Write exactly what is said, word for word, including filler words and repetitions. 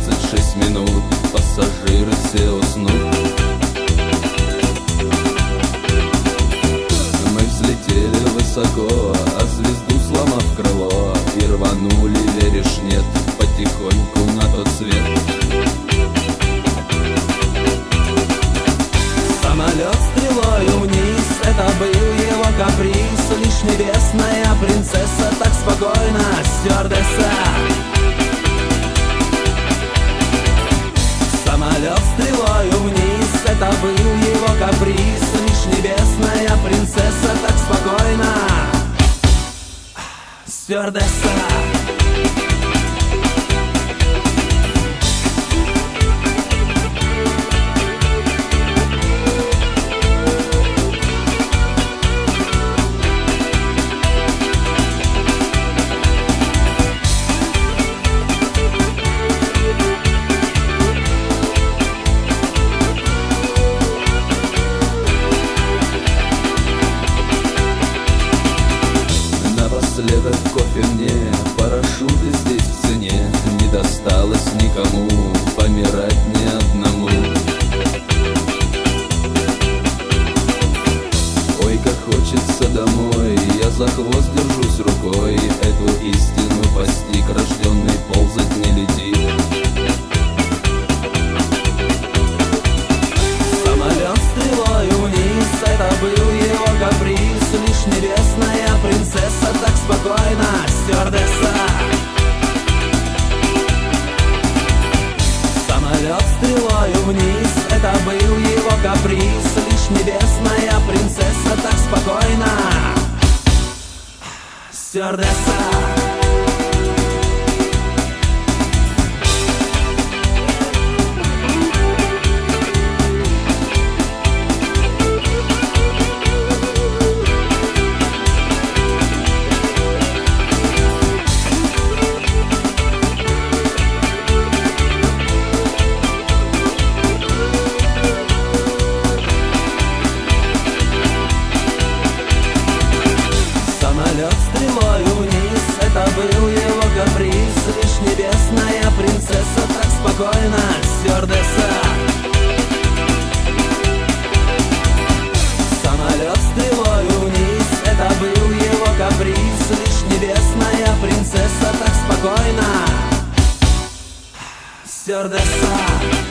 двадцать шесть минут пассажиры все уснут. Мы взлетели высоко, а звезду сломав крыло, и рванули, веришь, нет, потихоньку на тот свет. Самолет стрелою вниз, это был его каприз. Лишь небесная принцесса так спокойно, стюардесса. Самолет стрелою вниз, это был его каприз. Лишь небесная принцесса так спокойно, стюардесса. Напоследок кофе мне, парашюты здесь в цене. Не досталось никому, помирать ни одному. Ой, как хочется домой, я за хвост держусь рукой. Эту истину постиг, рожденный ползать не летит. Самолет стрелою вниз, это был его каприз. Лишь небесная принцесса так спокойно, стюардесса. Самолет стрелою вниз, это был его каприз. Лишь небесная принцесса так спокойно, стюардесса. Самолет стрелою вниз, это был его каприз. Лишь небесная принцесса так спокойно, стюардесса. Самолет стрелою вниз, это был его каприз. Лишь небесная принцесса так спокойно, стюардесса.